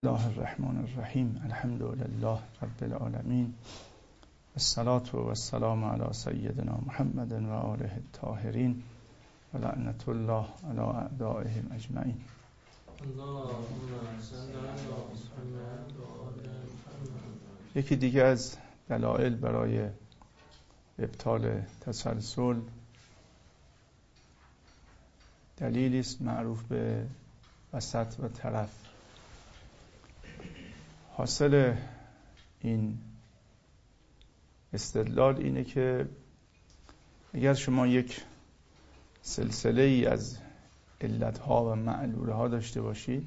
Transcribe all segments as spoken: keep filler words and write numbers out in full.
الله الرحمن الرحیم. الحمد لله رب العالمین، الصلاة و السلام علی سیدنا محمد و آله الطاهرین و لعنت الله علی اعدائهم اجمعین. یکی دیگه از دلایل برای ابطال تسلسل دلیلی است معروف به وسط و طرف. حاصل این استدلال اینه که اگر شما یک سلسله ای از علتها و معلولها داشته باشید،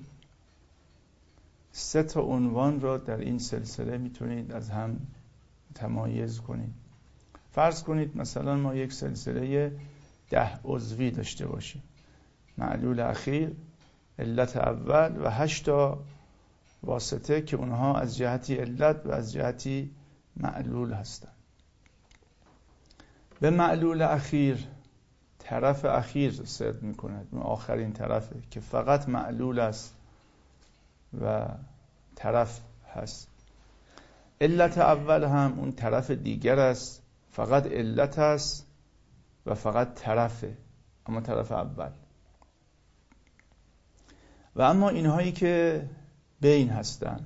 سه تا عنوان را در این سلسله میتونید از هم تمایز کنید. فرض کنید مثلا ما یک سلسله ده عضوی داشته باشیم، معلول اخیر، علت اول و هشتا واسطه که اونها از جهتی علت و از جهتی معلول هستند. به معلول اخیر طرف اخیر صدق میکند، اون آخرین طرفه که فقط معلول است و طرف هست. علت اول هم اون طرف دیگر است، فقط علت است و فقط طرفه، اما طرف اول. و اما اینهایی که بین هستن،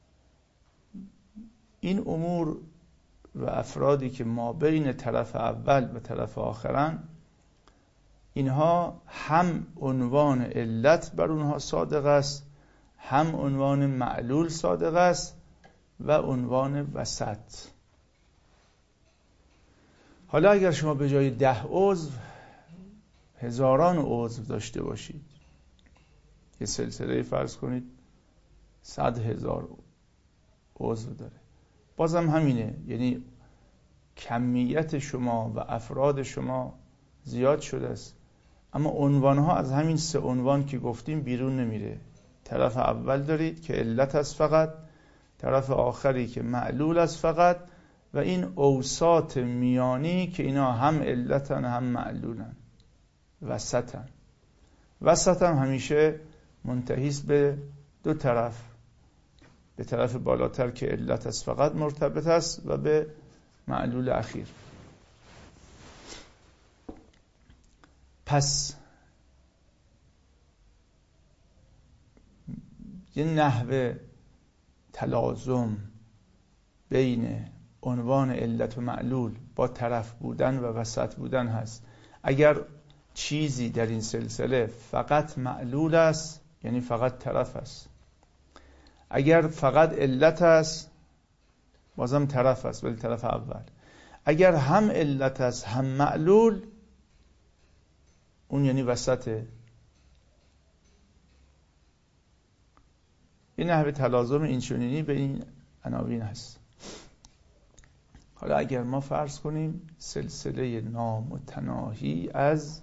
این امور و افرادی که ما بین طرف اول و طرف آخرن، اینها هم عنوان علت بر اونها صادق است، هم عنوان معلول صادق است و عنوان وسط. حالا اگر شما به جای ده عضو هزاران عضو داشته باشید، یه سلسله فرض کنید صد هزار عضو داره، بازم همینه، یعنی کمیت شما و افراد شما زیاد شده است، اما عنوانها از همین سه عنوان که گفتیم بیرون نمیره. طرف اول دارید که علت است فقط، طرف آخری که معلول است فقط، و این اوساط میانی که اینا هم علتن هم معلولن، وسطن. وسطن همیشه منتهیست به دو طرف، به طرف بالاتر که علت است فقط مرتبط است و به معلول اخیر. پس یه نحوه تلازم بین عنوان علت و معلول با طرف بودن و وسط بودن هست. اگر چیزی در این سلسله فقط معلول است، یعنی فقط طرف است. اگر فقط علت است، بازم طرف است، ولی طرف اول. اگر هم علت است هم معلول، اون یعنی وسطه. این نحوه تلازم اینچنینی به این عناوین هست. حالا اگر ما فرض کنیم سلسله نامتناهی از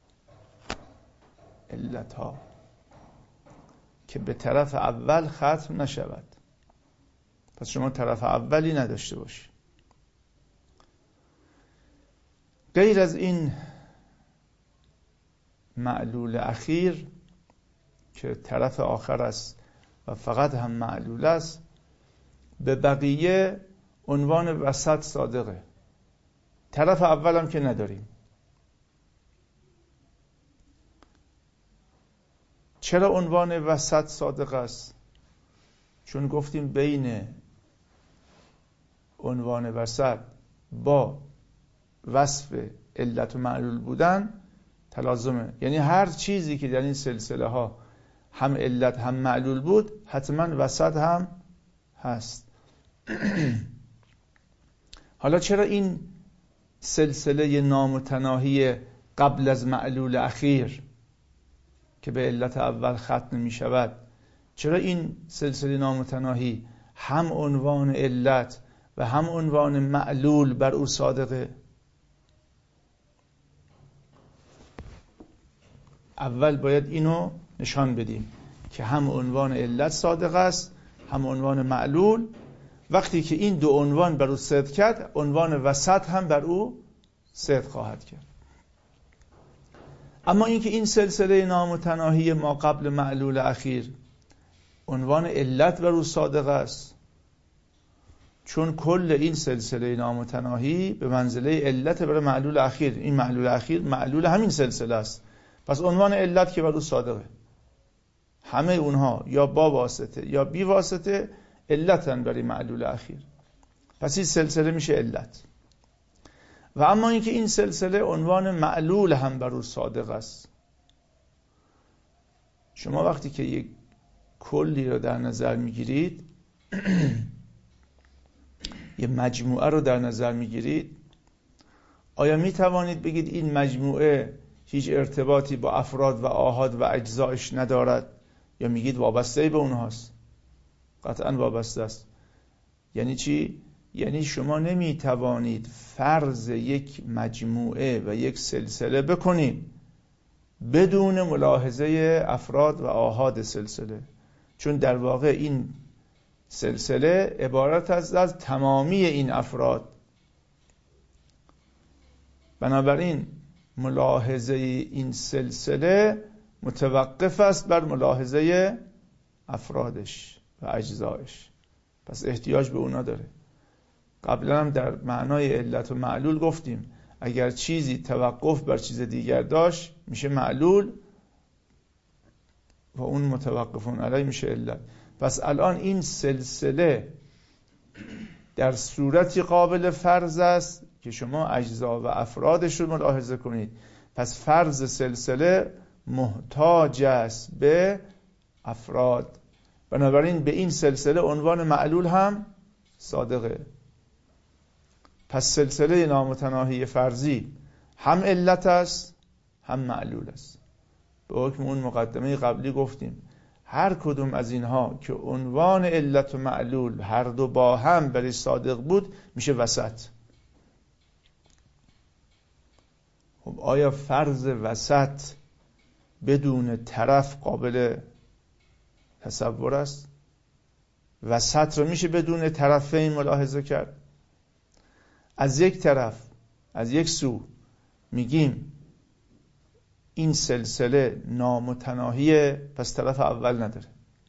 علتها که به طرف اول ختم نشود، پس شما طرف اولی نداشته باشید. غیر از این معلول اخیر که طرف آخر است و فقط هم معلول است، به بقیه عنوان وسط صادقه. طرف اول هم که نداریم. چرا عنوان وسط صادق است؟ چون گفتیم بین عنوان وسط با وصف علت و معلول بودن تلازمه، یعنی هر چیزی که در این سلسله ها هم علت هم معلول بود حتما وسط هم هست. حالا چرا این سلسله نامتناهی قبل از معلول اخیر که به علت اول ختم می شود، چرا این سلسله نامتناهی هم عنوان علت و هم عنوان معلول بر او صادقه؟ اول باید اینو نشان بدیم که هم عنوان علت صادق است هم عنوان معلول. وقتی که این دو عنوان بر او صدق کرد، عنوان وسط هم بر او صدق خواهد کرد. اما اینکه این سلسله نامتناهی ما قبل معلول اخیر عنوان علت بر او صادق است، چون کل این سلسله نامتناهی به منزله علت برای معلول اخیر. این معلول اخیر معلول همین سلسله است، پس عنوان علت که بر او صادقه. همه اونها یا با واسطه یا بی واسطه علتن برای معلول اخیر، پس این سلسله میشه علت. و اما اینکه این سلسله عنوان معلول هم بر او صادق است. شما وقتی که یک کلی رو در نظر میگیرید، یه مجموعه رو در نظر میگیرید، آیا میتوانید بگید این مجموعه هیچ ارتباطی با افراد و آحاد و اجزایش ندارد، یا میگید وابسته به اونهاست؟ قطعا وابسته است. یعنی چی؟ یعنی شما نمیتوانید فرض یک مجموعه و یک سلسله بکنید بدون ملاحظه افراد و آحاد سلسله، چون در واقع این سلسله عبارت است از تمامی این افراد. بنابراین ملاحظه این سلسله متوقف است بر ملاحظه افرادش و اجزایش، پس احتیاج به اونا داره. قبلا هم در معنای علت و معلول گفتیم اگر چیزی توقف بر چیز دیگر داشت میشه معلول و اون متوقفون علیه میشه علت. پس الان این سلسله در صورتی قابل فرض است که شما اجزا و افرادش رو ملاحظه کنید، پس فرض سلسله محتاج است به افراد، بنابراین به این سلسله عنوان معلول هم صادقه. پس سلسله نامتناهی فرضی هم علت است هم معلول است. به حکم اون مقدمه قبلی گفتیم هر کدوم از اینها که عنوان علت و معلول هر دو با هم برای صادق بود میشه وسط. خب آیا فرض وسط بدون طرف قابل تصور است؟ وسط رو میشه بدون طرفین ملاحظه کرد؟ از یک طرف، از یک سو میگیم این سلسله نامتناهیه، پس طرف اول نداره،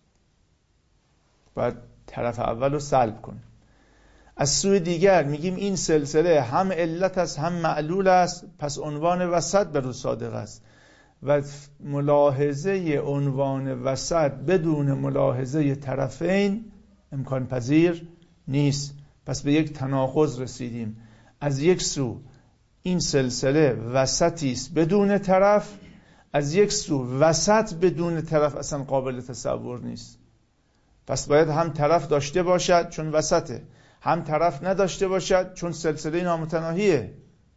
باید طرف اول رو سلب کنه. از سوی دیگر میگیم این سلسله هم علت است هم معلول است، پس عنوان وسط بر او صادق است و ملاحظه عنوان وسط بدون ملاحظه طرفین امکان پذیر نیست. پس به یک تناقض رسیدیم. از یک سو این سلسله وسطی است بدون طرف، از یک سو وسط بدون طرف اصلا قابل تصور نیست. پس باید هم طرف داشته باشد چون وسطه، هم طرف نداشته باشد چون سلسله نامتناهیه.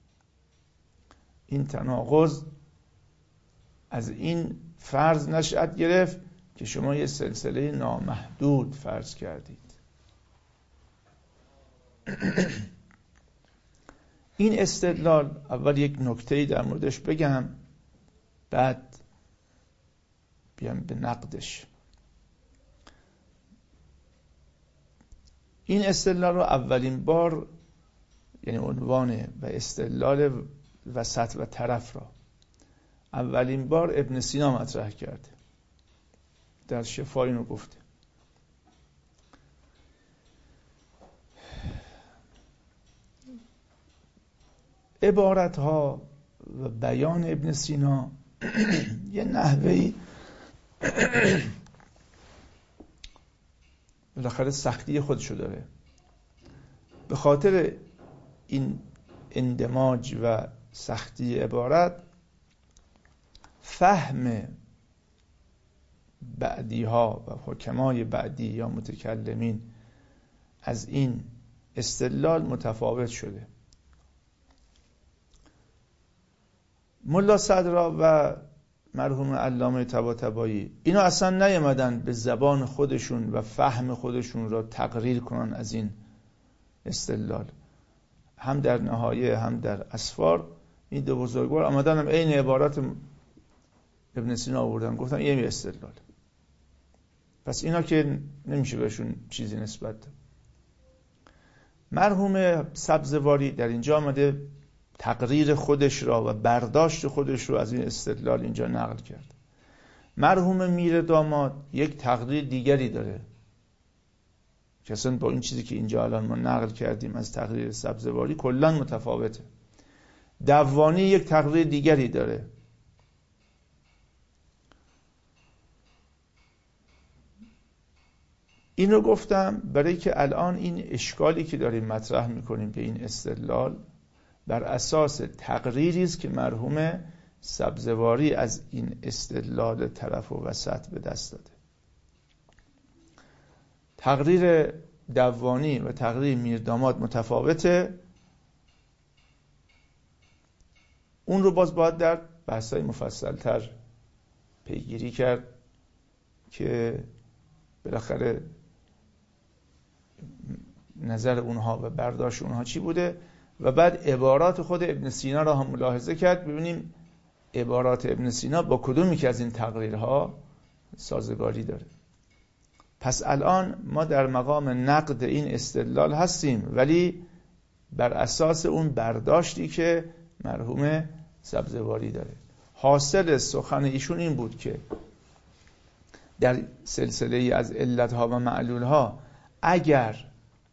این تناقض از این فرض نشأت گرفت که شما یه سلسله نامحدود فرض کردید. این استدلال اول یک نکته‌ای در موردش بگم، بعد بیام به نقدش. این استدلال رو اولین بار، یعنی عنوان و استدلال وسط و طرف را اولین بار ابن سینا مطرح کرده، در شفا اینو گفته. عبارت ها و بیان ابن سینا یه نحوهی بالاخره سختی خودشو داره. به خاطر این اندماج و سختی عبارت، فهم بعدی ها و حکمای بعدی یا متکلمین از این استدلال متفاوت شده. ملا صدرا و مرحوم علامه طباطبایی اینا اصلا نیامدن به زبان خودشون و فهم خودشون را تقریر کنن از این استدلال. هم در نهایه هم در اسفار این دو بزرگوار آمدن هم عین عبارت ابن سینا آوردن، گفتن یه می استدلال. پس اینا که نمیشه بهشون چیزی نسبت داد. مرحوم سبزواری در اینجا آمده تقریر خودش را و برداشت خودش را از این استدلال اینجا نقل کرد. مرحوم میر داماد یک تقریر دیگری داره که اصلا با این چیزی که اینجا الان ما نقل کردیم از تقریر سبزواری کلاً متفاوته. دوانی یک تقریر دیگری داره. این رو گفتم برای که الان این اشکالی که داریم مطرح میکنیم به این استدلال بر اساس تقریری است که مرحوم سبزواری از این استدلال طرف و وسط به دست داده. تقریر دوانی و تقریر میر داماد متفاوته. اون رو باز باید در بحث‌های مفصل‌تر پیگیری کرد که بالاخره نظر اونها و برداشت اونها چی بوده و بعد عبارات خود ابن سینا را هم ملاحظه کرد ببینیم عبارات ابن سینا با کدومی که از این تقریرها سازگاری داره. پس الان ما در مقام نقد این استدلال هستیم ولی بر اساس اون برداشتی که مرحوم سبزواری داره. حاصل سخن ایشون این بود که در سلسله ای از علتها و معلولها اگر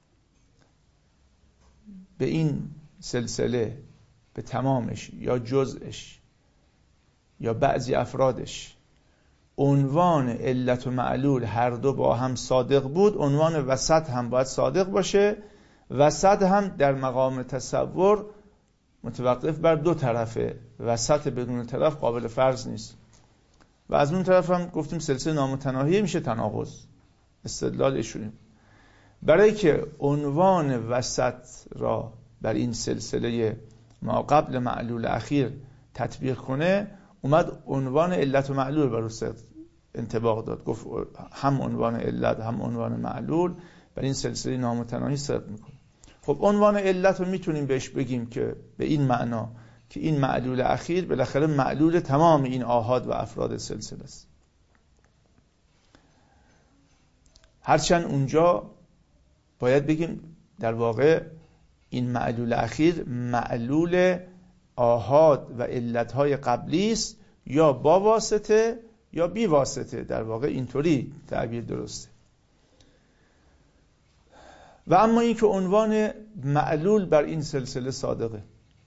به این سلسله به تمامش یا جزءش یا بعضی افرادش عنوان علت و معلول هر دو با هم صادق بود، عنوان وسط هم باید صادق باشه. وسط هم در مقام تصور متوقف بر دو طرفه، وسط بدون طرف قابل فرض نیست. و از اون طرف هم گفتیم سلسله نامتناهی میشه تناقض. استدلال ایشونیم برای که عنوان وسط را بر این سلسله ما قبل معلول اخیر تطبیق کنه اومد عنوان علت و معلول بر اون انطباق داد، گفت هم عنوان علت هم عنوان معلول بر این سلسله نامتناهی صدق میکنه. خب عنوان علت رو میتونیم بهش بگیم که به این معنا که این معلول اخیر بالاخره معلول تمام این آحاد و افراد سلسله است. هرچند اونجا باید بگیم در واقع این معلول اخیر معلول آحاد و علتهای قبلی است، یا با واسطه یا بی واسطه. در واقع اینطوری تعبیر درسته. و اما این که عنوان معلول بر این سلسله صادقه.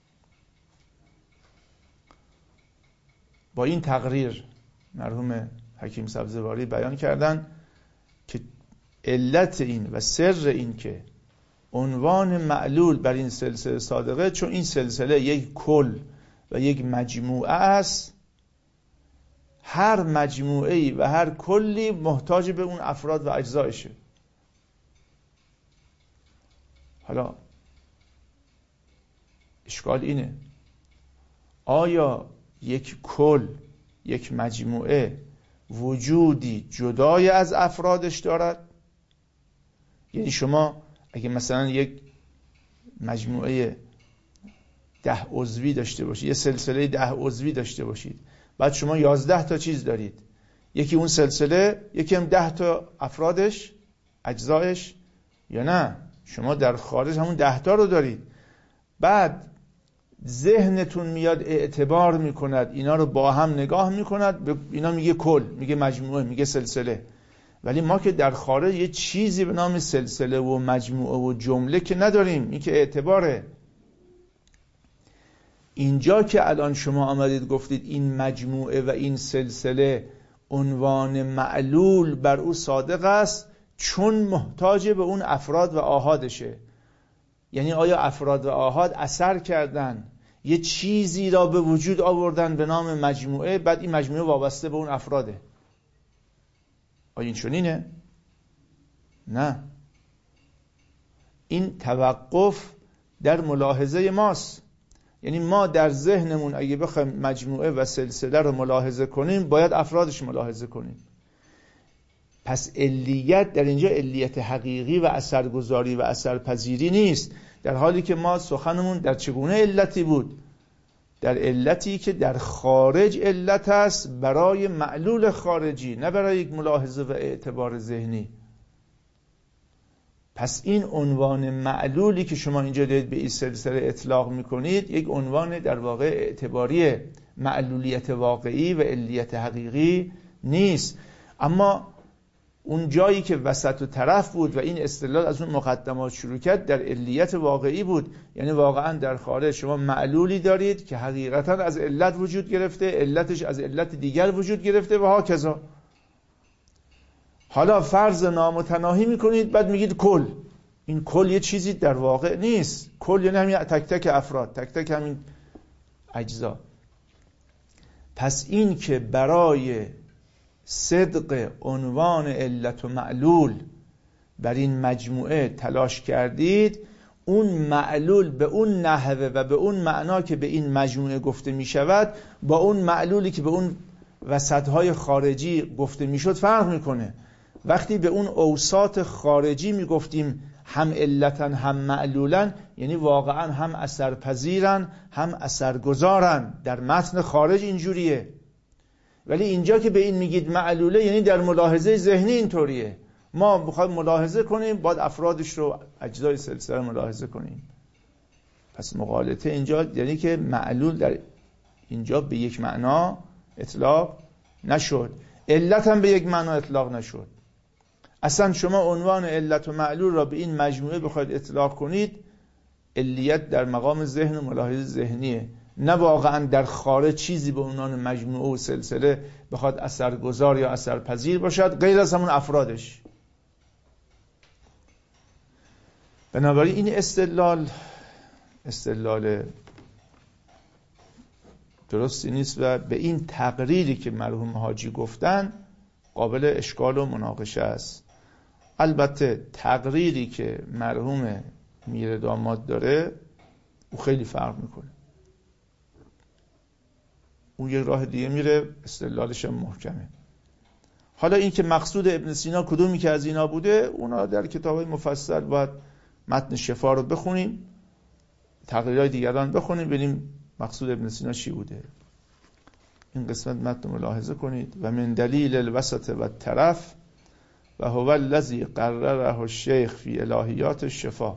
با این تقریر مرحوم حکیم سبزواری بیان کردن که علت این و سر این که عنوان معلول بر این سلسله صادقه چون این سلسله یک کل و یک مجموعه است. هر مجموعه‌ای و هر کلی محتاج به اون افراد و اجزایشه. حالا اشکال اینه آیا یک کل، یک مجموعه وجودی جدای از افرادش دارد؟ یعنی شما اگه مثلا یک مجموعه ده عضوی داشته باشید، یه سلسله ده عضوی داشته باشید، بعد شما یازده تا چیز دارید، یکی اون سلسله، یکی هم ده تا افرادش، اجزایش، یا نه شما در خارج همون ده تا رو دارید. بعد ذهنتون میاد اعتبار میکند، اینا رو با هم نگاه میکند، به اینا میگه کل، میگه مجموعه، میگه سلسله. ولی ما که در خارج یه چیزی به نام سلسله و مجموعه و جمله که نداریم، این که اعتباره. اینجا که الان شما آمدید گفتید این مجموعه و این سلسله عنوان معلول بر او صادق است چون محتاج به اون افراد و آحادشه. یعنی آیا افراد و آحاد اثر کردن، یه چیزی را به وجود آوردن به نام مجموعه، بعد این مجموعه وابسته به اون افراده؟ آیا این چنینه؟ نه. این توقف در ملاحظه ماست. یعنی ما در ذهنمون اگه بخوایم مجموعه و سلسله رو ملاحظه کنیم باید افرادش ملاحظه کنیم. پس علیت در اینجا علیت حقیقی و اثرگذاری و اثرپذیری نیست، در حالی که ما سخنمون در چگونه علتی بود؟ در علتی که در خارج علت است برای معلول خارجی، نه برای یک ملاحظه و اعتبار ذهنی. پس این عنوان معلولی که شما اینجا دارید به این سلسله اطلاق میکنید یک عنوان در واقع اعتباری معلولیت واقعی و علیت حقیقی نیست. اما اون جایی که وسط و طرف بود و این استدلال از اون مقدمات شروع کرد در علیت واقعی بود. یعنی واقعا در خارج شما معلولی دارید که حقیقتا از علت وجود گرفته، علتش از علت دیگر وجود گرفته و هاکذا. حالا فرض نامتناهی میکنید، بعد میگید کل. این کل یه چیزی در واقع نیست. کل یعنی همین تک تک افراد، تک تک همین اجزا. پس این که برای صدق عنوان علت و معلول بر این مجموعه تلاش کردید، اون معلول به اون نحوه و به اون معنا که به این مجموعه گفته می شود با اون معلولی که به اون وسطهای خارجی گفته می شد فرق می کنه. وقتی به اون اوساط خارجی می گفتیم هم علتن هم معلولن، یعنی واقعا هم اثرپذیرن هم اثرگذارن. در متن خارج اینجوریه. ولی اینجا که به این میگید معلوله، یعنی در ملاحظه ذهنی اینطوریه. ما بخوایم ملاحظه کنیم باید افرادش رو، اجزای سلسله رو ملاحظه کنیم. پس مغالطه اینجا یعنی که معلول در اینجا به یک معنا اطلاق نشد، علت هم به یک معنا اطلاق نشد. اصلا شما عنوان علت و معلول را به این مجموعه بخواید اطلاق کنید، علیت در مقام ذهن و ملاحظه ذهنیه، نه واقعا در خارج چیزی به عنوان مجموعه و سلسله بخواد اثرگذار یا اثرپذیر باشد غیر از همون افرادش. بنابراین این استدلال استدلال درستی نیست و به این تقریری که مرحوم حاجی گفتن قابل اشکال و مناقشه است. البته تقریری که مرحوم میر داماد داره او خیلی فرق میکنه. اون یک راه دیگه میره، استدلالش هم محکمه. حالا این که مقصود ابن سینا کدومی که از اینا بوده، اونا در کتابای مفصل باید متن شفا رو بخونیم، تقریرهای دیگران بخونیم، ببینیم مقصود ابن سینا چی بوده. این قسمت متن ملاحظه کنید. و من دلیل الوسط و طرف و هو الذی قرره الشیخ فی الهیات الشفا.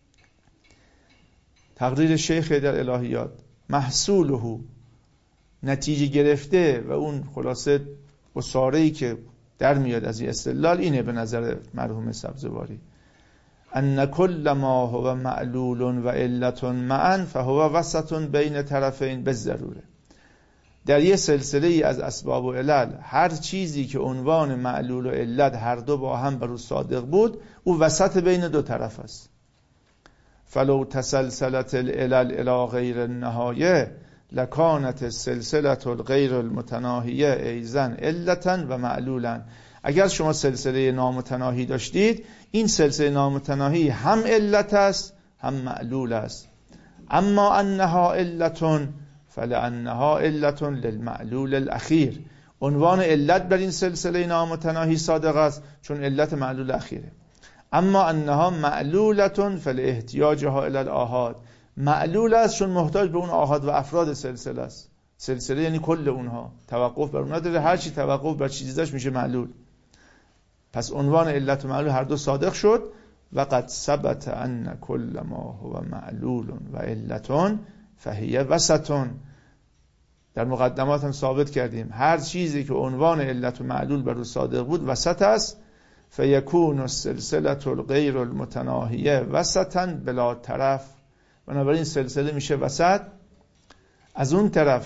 تقریر شیخ در الهیات، محصوله، نتیجه گرفته و اون خلاصه اصاره‌ای که در میاد از این استدلال اینه به نظر مرحوم سبزواری: ان کل ما هو معلول و علت معا فهو وسط بین طرفین بالضروره. در یه سلسله ای از اسباب و علل هر چیزی که عنوان معلول و علت هر دو با هم بر او صادق بود، او وسط بین دو طرف است. فلو تسلسلت العلل الى غیر النهایه لکانت سلسله الغیر المتناهیه ایزن علتا و معلولا. اگر شما سلسله نامتناهی داشتید، این سلسله نامتناهی هم علت است هم معلول است. اما انها علت فلانها علت للمعلول الاخیر. عنوان علت بر این سلسله نامتناهی صادق است چون علت معلول اخیره. اما انها معلولة فلاحتیاجها الى الاحاد. معلول است چون محتاج به اون آحاد و افراد سلسله است. سلسله یعنی کل اونها، توقف بر اونها داره، هر چی توقف بر چیزیش میشه معلول. پس عنوان علت و معلول هر دو صادق شد. و قد ثبت ان کل ما هو معلول و علت فهی وسط. در مقدمات هم ثابت کردیم هر چیزی که عنوان علت و معلول بر او صادق بود وسط است. فیکون السلسله الغیر المتناهیه وسطا بلا طرف. بنابراین سلسله میشه وسط. از اون طرف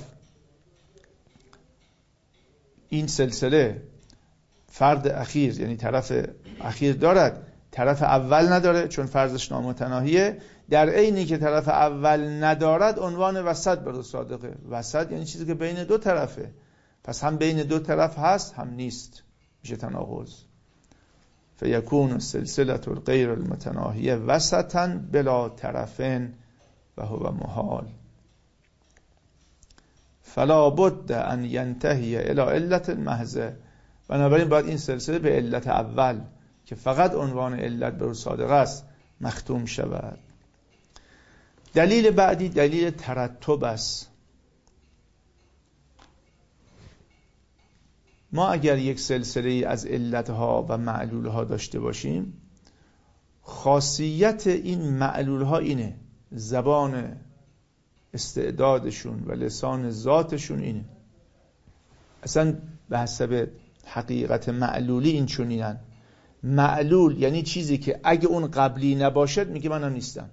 این سلسله فرد اخیر یعنی طرف اخیر دارد، طرف اول نداره چون فرضش نامتناهیه. در عینی که طرف اول ندارد عنوان وسط بر او صادقه. وسط یعنی چیزی که بین دو طرفه، پس هم بین دو طرف هست هم نیست، میشه تناقض. فیکون السلسله الغیر المتناهیه وسطا بلا طرفین و هو محال. فلا بد ان ینتهی الى علت محضه. بنابراین باید این سلسله به علت اول که فقط عنوان علت بر او صادق است مختوم شود. دلیل بعدی دلیل ترتب است. ما اگر یک سلسله از علتها و معلولها داشته باشیم، خاصیت این معلولها اینه، زبان استعدادشون و لسان ذاتشون اینه. اصلا به حسب حقیقت معلولی این چنینن. معلول یعنی چیزی که اگه اون قبلی نباشد میگه منم نیستم.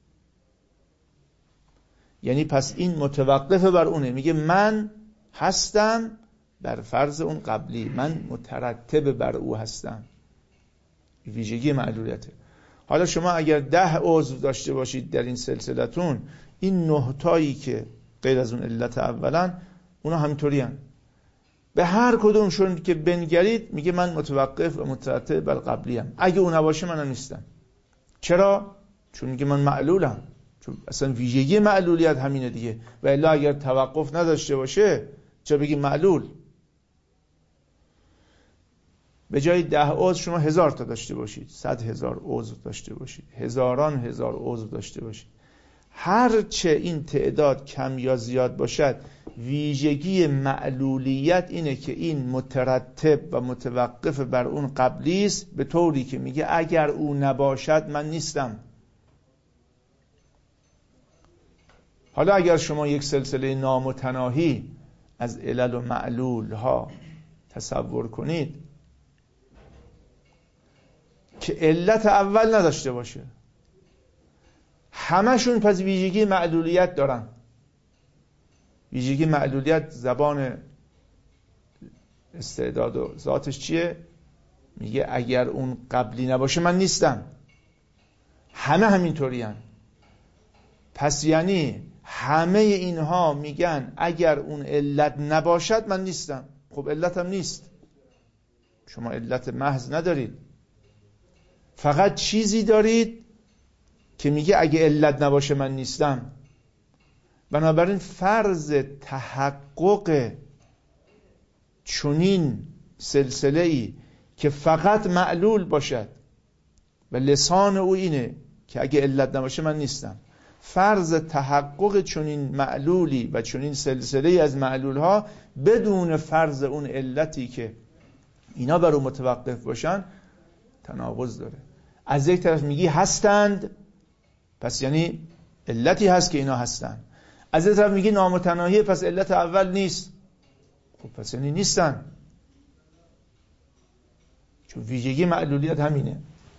یعنی پس این متوقف بر اونه، میگه من هستم بر فرض اون قبلی، من مترتب بر او هستم. ویژگی معلولیته. حالا شما اگر ده عضو داشته باشید در این سلسلتون، این نه تایی که غیر از اون علت اولا، اونا همینطوری هن. به هر کدومشون که بنگرید میگه من متوقف و مترتب بر قبلی هم. اگه اون نباشه منم نیستم. چرا؟ چون میگه من معلولم، چون اصلا ویژگی معلولیت همینه دیگه. و الا اگر توقف نداشته باشه چرا بگی معلول؟ به جای ده عضو شما هزار تا داشته باشید، صد هزار عضو داشته باشید، هزاران هزار عضو داشته باشید، هر چه این تعداد کم یا زیاد باشد، ویژگی معلولیت اینه که این مترتب و متوقف بر اون قبلی است، به طوری که میگه اگر او نباشد من نیستم. حالا اگر شما یک سلسله نامتناهی از علل و معلول ها تصور کنید که علت اول نداشته باشه، همشون پس ویژگی معلولیت دارن. ویژگی معلولیت زبان استعداد و ذاتش چیه؟ میگه اگر اون قبلی نباشه من نیستم. همه همینطوری هن. پس یعنی همه اینها میگن اگر اون علت نباشد من نیستم. خب علتم نیست، شما علت محض ندارید، فقط چیزی دارید که میگه اگه علت نباشه من نیستم. بنابراین فرض تحقق چنین سلسله‌ای که فقط معلول باشد و لسان او اینه که اگه علت نباشه من نیستم، فرض تحقق چنین معلولی و چنین سلسله‌ای از معلولها بدون فرض اون علتی که اینا بر اون متوقف باشن تناقض داره. از یک طرف میگی هستند، پس یعنی علتی هست که اینا هستند. از یک طرف میگی نامتناهی، پس علت اول نیست. خب پس یعنی نیستن، چون ویژگی معلولیت همینه.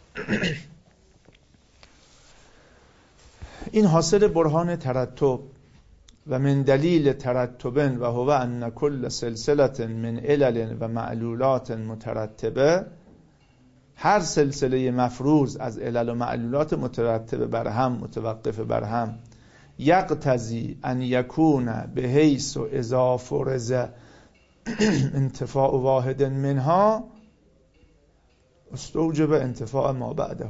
این حاصل برهان ترتب و من دلیل ترتبن و هو ان کل سلسله من علل و معلولات مترتبه، هر سلسله مفروض از علل و معلولات مترتب بر هم، متوقف بر هم، یقتضی ان یکون به حیث و اذا فرض انتفاع واحد منها استوجب انتفاع ما بعده.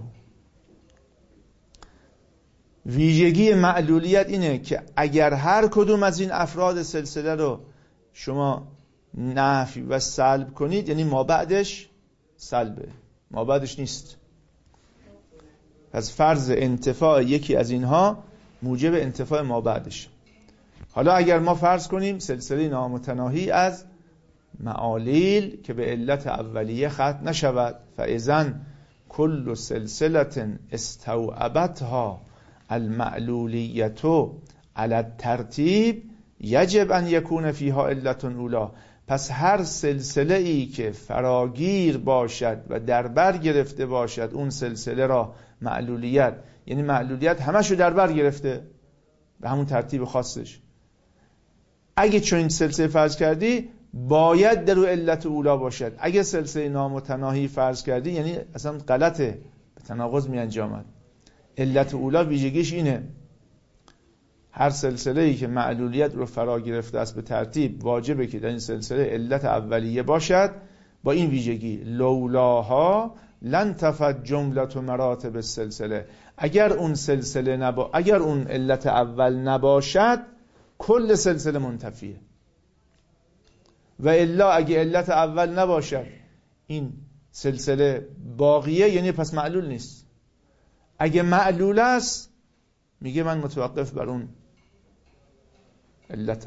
ویژگی معلولیت اینه که اگر هر کدوم از این افراد سلسله رو شما نفی و سلب کنید، یعنی ما بعدش سلبه، ما بعدش نیست. پس فرض انتفاع یکی از اینها موجب انتفاع ما بعدش. حالا اگر ما فرض کنیم سلسله نامتناهی از معالیل که به علت اولیه ختم نشود، فاذن کل سلسله استوعبتها المعلولیت علی الترتیب یجب ان یکون فیها علت اولا. پس هر سلسله ای که فراگیر باشد و در بر گرفته باشد اون سلسله را معلولیت، یعنی معلولیت همشو در بر گرفته به همون ترتیب خاصش، اگه چون این سلسله فرض کردی باید در او علت اولا باشد. اگه سلسله نامتناهی فرض کردی یعنی اصلا غلطه، به تناقض می انجامد. علت اولا ویژگیش اینه، هر سلسله ای که معلولیت رو فرا گرفته است به ترتیب واجبه که در این سلسله علت اولیه باشد با این ویژگی لولاها لن تفت جملت مراتب السلسله. اگر اون سلسله نبا... اگر اون علت اول نباشد کل سلسله منتفیه، و الا اگه علت اول نباشد این سلسله باقیه، یعنی پس معلول نیست. اگه معلول است میگه من متوقف بر اون علت،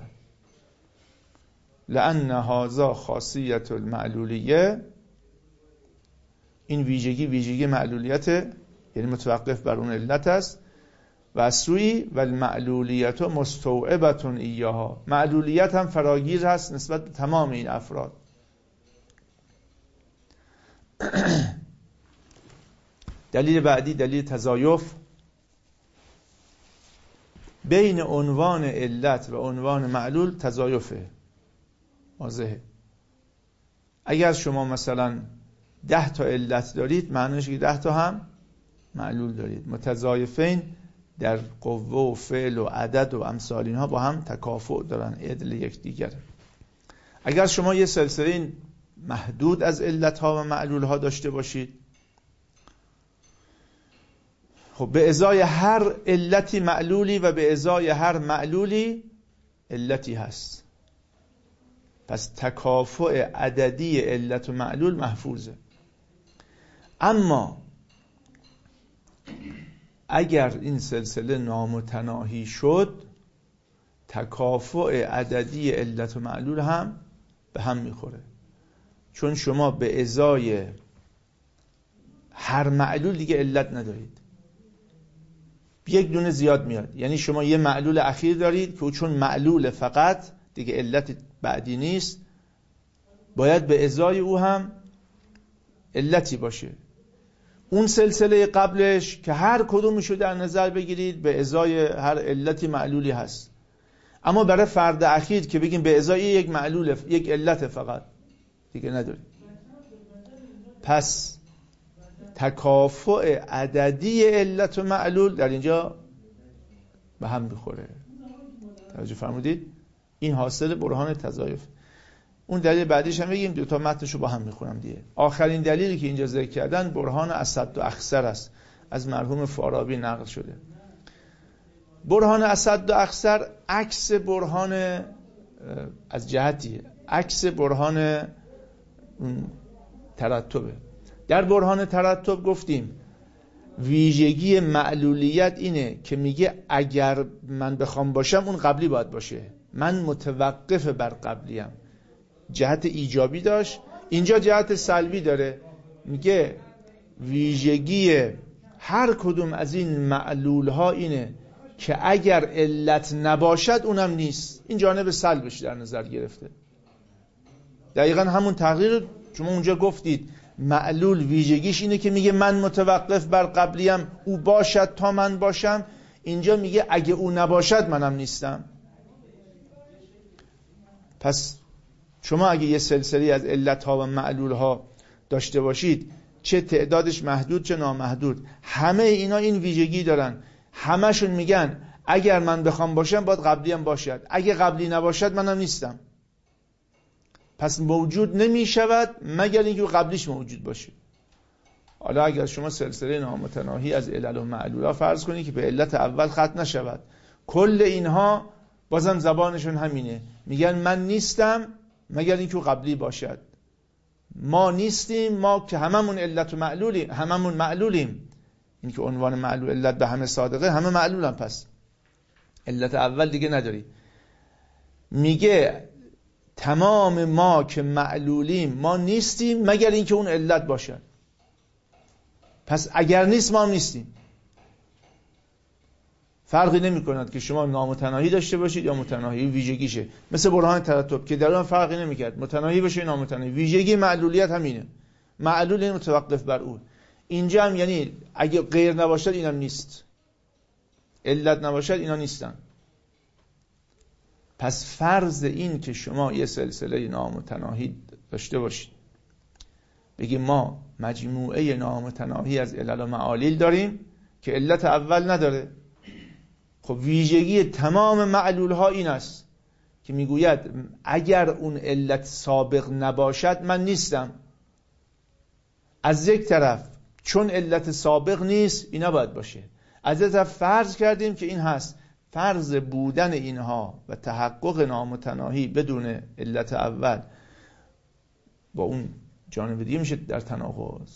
لأن هذا خاصیت المعلولیه، این ویژگی ویژگی معلولیت، یعنی متوقف بر اون علت است. و سوی و المعلولیت مستوعبتون ایاها، معلولیت هم فراگیر هست نسبت به تمام این افراد. دلیل بعدی دلیل تضایف. بین عنوان علت و عنوان معلول تضایفه، واضحه. اگر شما مثلا ده تا علت دارید، معنیش که ده تا هم معلول دارید. متضایفین در قوه و فعل و عدد و امثال اینها با هم تکافؤ دارن، عدل یک دیگره. اگر شما یه سلسله محدود از علت ها و معلول ها داشته باشید، خب به ازای هر علتی معلولی و به ازای هر معلولی علتی هست. پس تکافؤ عددی علت و معلول محفوظه. اما اگر این سلسله نامتناهی شد، تکافؤ عددی علت و معلول هم به هم میخوره، چون شما به ازای هر معلول دیگه علت ندارید، یک دونه زیاد میاد. یعنی شما یه معلول اخیر دارید که چون معلول فقط دیگه علت بعدی نیست، باید به ازای او هم علتی باشه. اون سلسله قبلش که هر کدومشو در نظر بگیرید به ازای هر علتی معلولی هست، اما برای فرد اخیر که بگیم به ازای یک معلول یک علت فقط دیگه ندارید. پس تکافؤ عددی علت و معلول در اینجا به هم میخوره. توجه فرمودید؟ این حاصل برهان تضایف. اون دلیل بعدیش هم بگیم، دو تا متنشو با هم میخونم دیگه. آخرین دلیلی که اینجا ذکر کردن برهان اصد و اخسر است، از مرحوم فارابی نقل شده. برهان اصد و اخسر عکس برهان از جهتی عکس برهان ترتبه. در برهان ترتب گفتیم ویژگی معلولیت اینه که میگه اگر من بخوام باشم اون قبلی باید باشه، من متوقف بر قبلیم. جهت ایجابی داشت، اینجا جهت سلبی داره. میگه ویژگی هر کدوم از این معلول ها اینه که اگر علت نباشد اونم نیست. این جانب سلبش در نظر گرفته. دقیقا همون تغییر شما اونجا گفتید، معلول ویژگیش اینه که میگه من متوقف بر قبلیم، او باشد تا من باشم. اینجا میگه اگه او نباشد منم نیستم. پس شما اگه یه سلسله از علتها و معلولها داشته باشید، چه تعدادش محدود چه نامحدود، همه اینا این ویژگی دارن. همشون میگن اگر من بخوام باشم باید قبلیم باشد، اگه قبلی نباشد منم نیستم. پس موجود نمی شود مگر اینکه قبلیش موجود باشه. حالا اگر شما سلسله نامتناهی از علل و معلولها فرض کنید که به علت اول ختم نشود، کل اینها بازم زبانشون همینه، میگن من نیستم مگر اینکه قبلی باشد. ما نیستیم، ما که هممون علت و معلولیم، هممون معلولیم. این که عنوان معلول علت به همه صادقه، همه معلولن، پس علت اول دیگه نداری. میگه تمام ما که معلولیم ما نیستیم مگر اینکه اون علت باشد. پس اگر نیست ما هم نیستیم. فرقی نمی کند که شما نامتناهی داشته باشید یا متناهی، ویژگیشه. مثل برهان ترتب که در اون فرقی نمی کرد متناهی باشه یا نامتناهی، ویژگی معلولیت همینه. معلول این متوقف بر اون. اینجا هم یعنی اگه غیر نباشد اینم نیست، علت نباشد اینا نیستن. پس فرض این که شما یه سلسله نامتناهی داشته باشید، بگیم ما مجموعه نامتناهی از علل و معالل داریم که علت اول نداره. خب ویژگی تمام معلول ها این است که میگوید اگر اون علت سابق نباشد من نیستم. از یک طرف چون علت سابق نیست اینا باید باشه، از یک طرف فرض کردیم که این هست. فرض بودن اینها و تحقق نامتناهی بدون علت اول با اون جانب دیگه میشه در تناقض.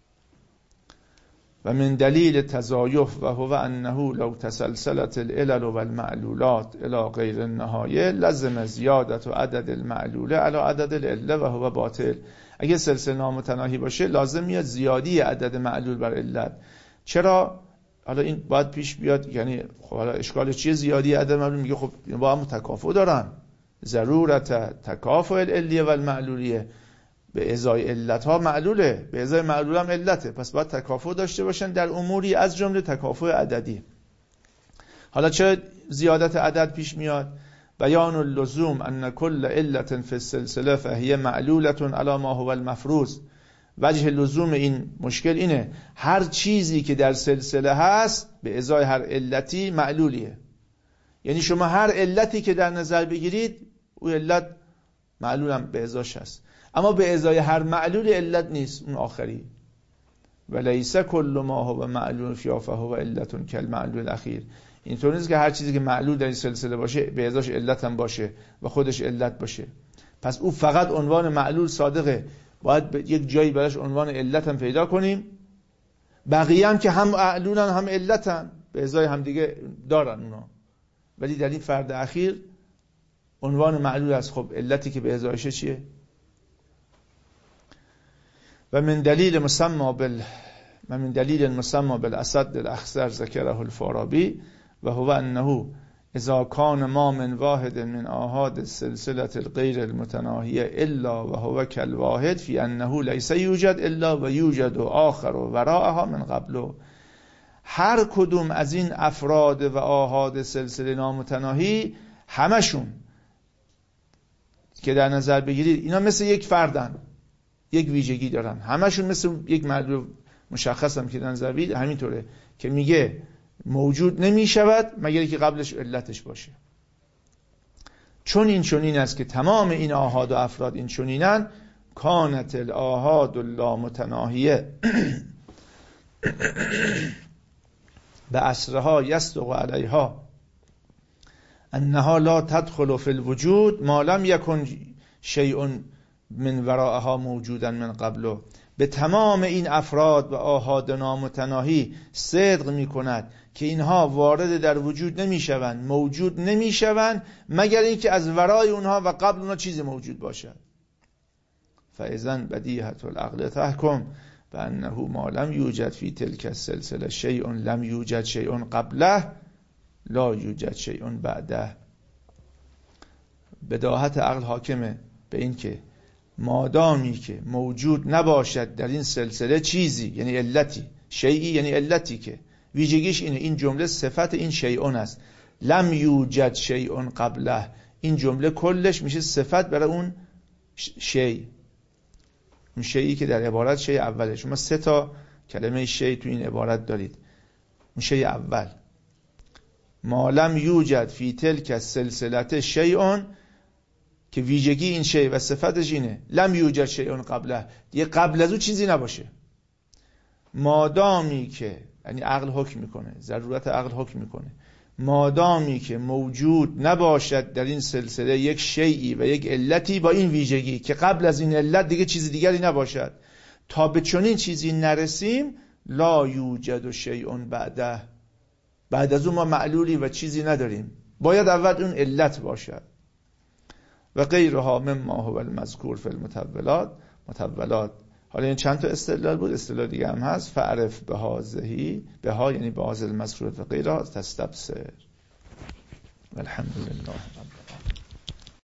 و من دلیل تضایف و هو انه لو تسلسلت العلل و المعلولات الى غیر النهایه لزم زیادت و عدد المعلوله علی عدد العله و هو باطل. اگه سلسله نامتناهی باشه لازم میاد زیادی عدد معلول بر علت. چرا؟ حالا این باید پیش بیاد، یعنی خب حالا اشکال چیه زیادی عدد معلول؟ میگه خب با هم تکافؤ دارن، ضرورت تکافؤ العلیه و المعلولیه. به ازای علت ها معلوله، به ازای معلول هم علته، پس باید تکافؤ داشته باشن در اموری از جمله تکافؤ عددی. حالا چه زیادت عدد پیش میاد؟ بیان اللزوم ان کل علت فی السلسله فهی معلولة علی ما هو المفروض. وجه لزوم این مشکل اینه هر چیزی که در سلسله هست به ازای هر علتی معلولیه. یعنی شما هر علتی که در نظر بگیرید او علت معلولم به ازاش هست، اما به ازای هر معلول علت نیست اون آخری. ولیس کل ما هو معلول فی فهو علت کالمعلول الاخیر. اینطور نیست که هر چیزی که معلول در این سلسله باشه به ازاش علت هم باشه و خودش علت باشه. پس او فقط عنوان معلول صادقه، باید به یک جایی براش عنوان علت هم پیدا کنیم. بقیه هم که هم معلولن هم علتن، به ازای هم دیگه دارن اونا، ولی در این فرد اخیر عنوان معلول است. خب علتی که به ازایشه چیه؟ و من دلیل مسمى بال و من دلیل مسمى بالاسد الاخضر ذکره الفارابی و هو انه اذا کان ما من واحد من آحاد سلسله الغیر المتناهیه الا و هو کالواحد فی انه لیس یوجد الا و یوجد آخر و وراءها من قبله. هر کدوم از این افراد و آحاد سلسله نامتناهی همشون که در نظر بگیرید اینا مثل یک فردن، یک ویژگی دارن، همشون مثل یک معلول مشخص هم که در نظر بگیرید همینطوره که میگه موجود نمی شود مگر که قبلش علتش باشه. چون این چنین است که تمام این آحاد و افراد این چنینن، کانت الآحاد اللامتناهیه به اسرها یصدق علیها انها لا تدخل فی الوجود ما لم یکن شیء من وراءها موجودا من قبله. به تمام این افراد و آحاد نامتناهی صدق می کند که اینها وارد در وجود نمی شوند، موجود نمی شوند مگر اینکه از ورای اونها و قبل اونها چیزی موجود باشد. فاذن بدیهة العقل تحکم بانه ما لم یوجد فی تلک السلسله شیء لم یوجد شیء قبله لا یوجد شیء بعده. بداهت عقل حاکمه به این که مادامی که موجود نباشد در این سلسله چیزی، یعنی علتی، شیئی یعنی علتی که ویژگیش اینه، این جمله صفت این شیئون است. لم یوجد شیئون قبله، این جمله کلش میشه صفت برای اون شیء، اون شیئی که در عبارت شیء اوله. شما سه تا کلمه شیء تو این عبارت دارید. اون شیء اول ما لم یوجد فی تلک السلسله شیئون که ویژگی این شیء و صفتش اینه، لم یوجد شیئون قبله، یه قبل از او چیزی نباشه. مادامی که، یعنی عقل حکم میکنه، ضرورت عقل حکم میکنه، مادامی که موجود نباشد در این سلسله یک شیئی و یک علتی با این ویژگی که قبل از این علت دیگه چیز دیگری نباشد، تا به چنین چیزی نرسیم لا یوجد شیئون بعده، بعد از اون ما معلولی و چیزی نداریم، باید اول اون علت باشد. و غیرها مما هو المذکور فی المتولات. متولات حالا این چند تا استدلال بود، استدلال دیگه هم هست. فعرف به هذه، به ها یعنی به هذا المذکور و غیرها تستبصر. والحمد لله رب العالمین.